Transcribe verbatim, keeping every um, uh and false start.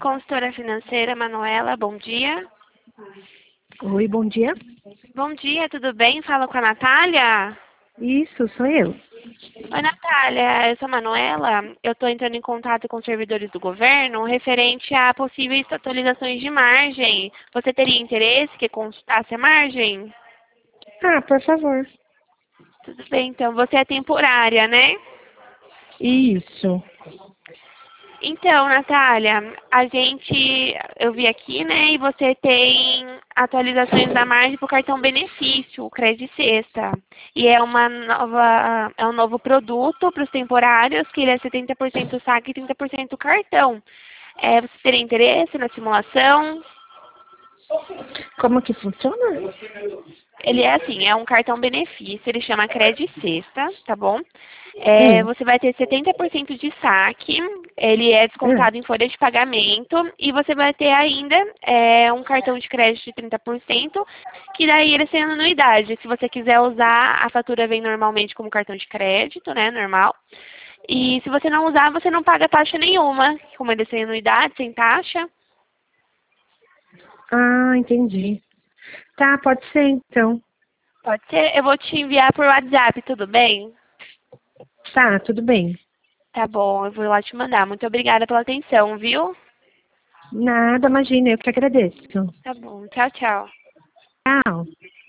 Consultora financeira Manuela, bom dia. Oi, bom dia. Bom dia, tudo bem? Fala com a Natália? Isso, sou eu. Oi, Natália, eu sou a Manuela. Eu estou entrando em contato com os servidores do governo referente a possíveis atualizações de margem. Você teria interesse que consultasse a margem? Ah, por favor. Tudo bem, então. Você é temporária, né? Isso. Então, Natália, a gente, eu vi aqui, né, e você tem atualizações da margem para o cartão benefício, o Credit Sexta. E é uma nova, é um novo produto para os temporários, que ele é setenta por cento saque e trinta por cento cartão. É, você teria interesse na simulação? Como que funciona? Ele é assim, é um cartão benefício, ele chama Credit Sexta, tá bom? É, Hum, você vai ter setenta por cento de saque, ele é hum. descontado em folha de pagamento e você vai ter ainda é, um cartão de crédito de trinta por cento, que daí ele tem anuidade. Se você quiser usar, a fatura vem normalmente como cartão de crédito, né, normal. E se você não usar, você não paga taxa nenhuma, como ele tem anuidade, sem taxa. Ah, entendi. Tá, pode ser então. Pode ser? Eu vou te enviar por WhatsApp, tudo bem? Tá, tudo bem. Tá bom, eu vou lá te mandar. Muito obrigada pela atenção, viu? Nada, imagina, eu que agradeço. Tá bom, tchau, tchau. Tchau.